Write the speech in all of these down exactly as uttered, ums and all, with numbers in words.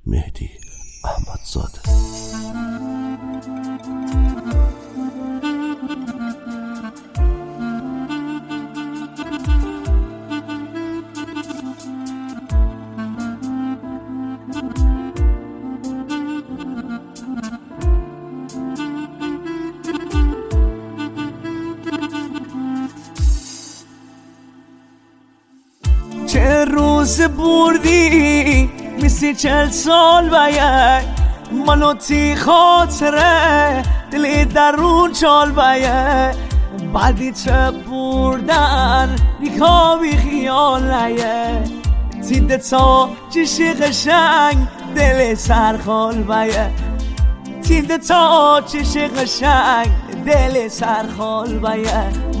مهدی احمدزاده. چه روز بردی میسی چل سال باید منوتی خاطره دلی درون چال باید بعدی چه بردن نیکاوی خیال نیه تیده تا چشی قشنگ دل سرخال باید تیده تا چشی قشنگ دل سرخال باید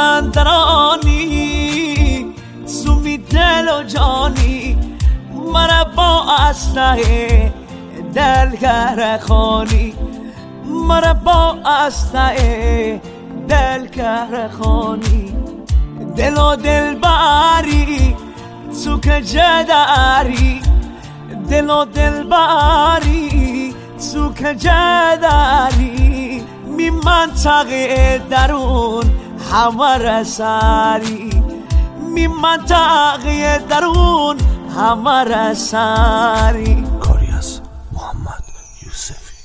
مازندرانی سومی دل و جانی مرا با اسلحه دلگر خانی مرا با اسلحه دلگر خانی دل و دل باری تو که جداری دل و دل باری تو که جداری می منطقه درون همه رساری می منطقه درون همه رساری. کاری از محمد یوسفی.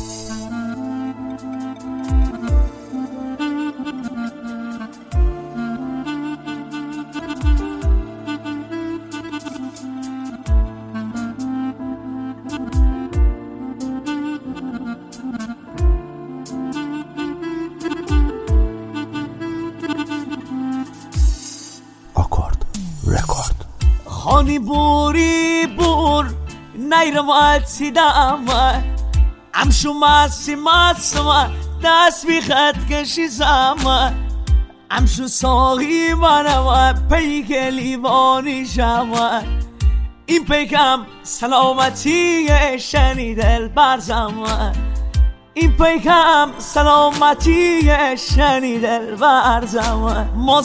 خانی بوری بور نیرم آتی دامه امشو ماسی ماسمه دست بی خط کشی زمه امشو ساقی منمه پیک لیوانی شمه این پیکم سلامتی شنیدل برزمه این پیکم سلامتی شنیدل برزمه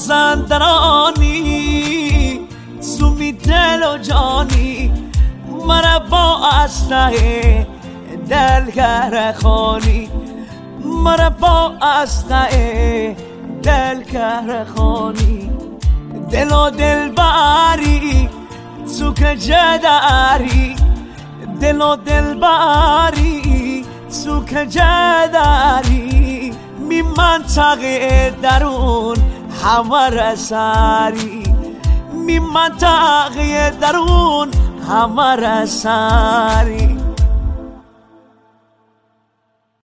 مازندرانی سومی دل و جانی مرا با اسلحه دلگر خانی مرا با اسلحه دلگر خانی دل و دل باری تو که جداری دل و دل باری تو که جداری می منطقه درون همه رساری می منطقه درون همه رساری.